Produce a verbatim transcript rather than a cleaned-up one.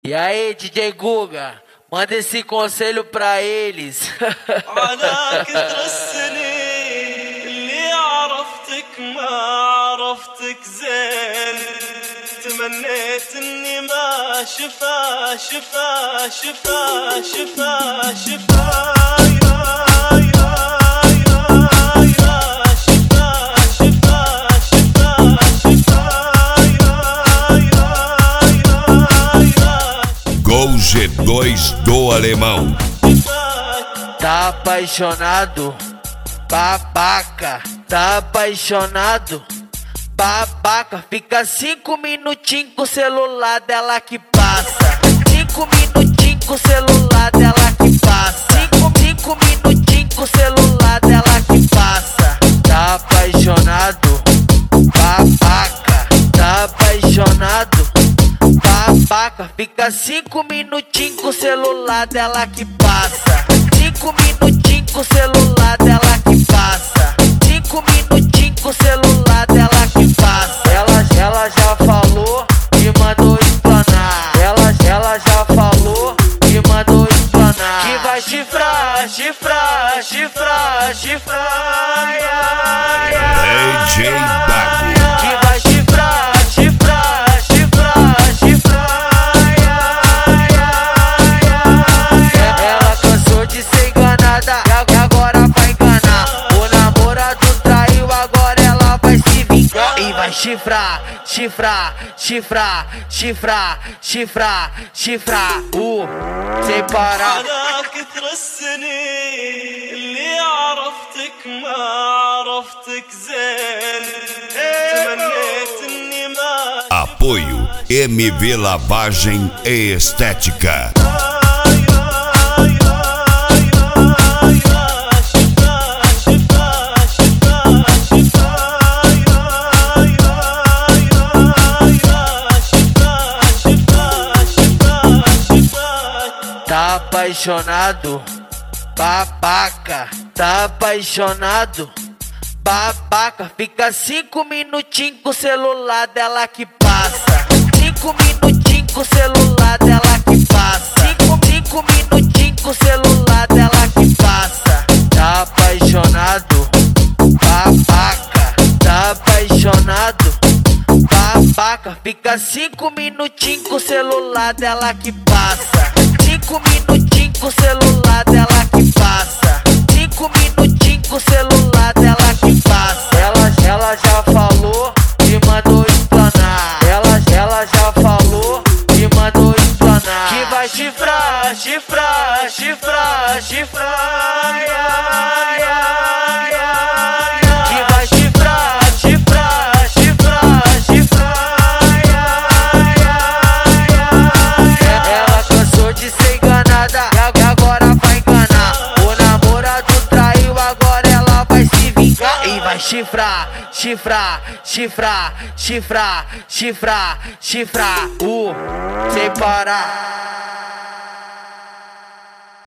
E aí, D J Guga, manda esse conselho pra eles. على كثر السنين اللي عرفتك ما عرفتك زين، تمنيت اني ما شفا شفا شفا شفا شفا Gol G dois do Alemão. Tá apaixonado, babaca. Tá apaixonado, babaca. Fica cinco minutinhos com o celular dela que passa. Cinco minutinhos com o celular dela que passa. Cinco, cinco minutinhos com o celular dela que passa. Tá apaixonado, babaca. Tá apaixonado, babaca. Fica cinco minutinhos com o celular dela que passa. Cinco minutinhos com o celular dela que passa. Cinco minutinhos com o celular dela que passa. Ela, ela já falou e mandou explanar. Ela, ela já falou e mandou explanar. Que vai chifrar, chifrar, chifrar, chifrar. Ai, ai, ai, D J Dago. que vai chifrar, chifrar, chifrar, chifrar. Ai, ai, ai, ai. Ela cansou de ser enganada e agora vai enganar. O namorado traiu, agora ela vai se vingar. E vai chifrar, chifrar, chifrar, chifrar, chifrar, chifrar. Uh, sem parar. على كثر السنين اللي عرفتك ما عرفتك زين، تمنيت اني ما Apoio M V Lavagem e Estética. Tá apaixonado, babaca. Tá apaixonado, babaca. Fica cinco minutinhos com o celular dela que passa. Cinco minutinhos com o celular dela que passa. Cinco, cinco minutinhos com o celular dela que passa. Tá apaixonado, babaca. Tá apaixonado, babaca. Fica cinco minutinhos com o celular dela que passa. Cinco minutinhos com o celular dela que passa. Cinco minutinhos com o celular dela que passa. Ela, ela já falou e mandou explanar. Ela, ela já falou e mandou explanar. Que vai chifrar, chifrar, chifrar, chifrar. Ai, ai, ai, ai. Que vai chifrar, chifrar, chifrar, chifrar. Ai, ai, ai, ai. Ela cansou de ser enganada e agora vai enganar. O namorado traiu, agora ela vai se vingar. E vai chifrar, chifrar, chifrar, chifrar, chifrar, chifrar. Uh, sem parar.